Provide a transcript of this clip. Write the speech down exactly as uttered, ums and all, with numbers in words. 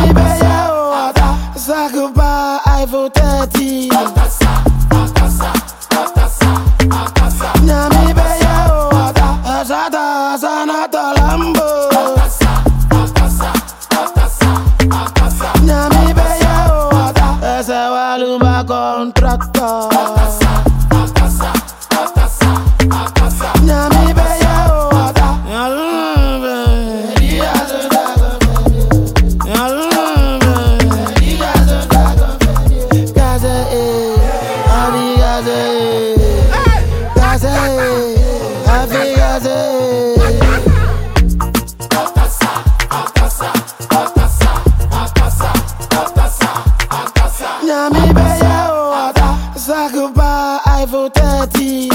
Nyami beye oda, sakuba iPhone thirty. Nyami beye oda, asada sanata lambo. Nyami beye oda, ese walumba contractor. Nyami beye oda, Nyami beye oda, sakuba iPhone thirty.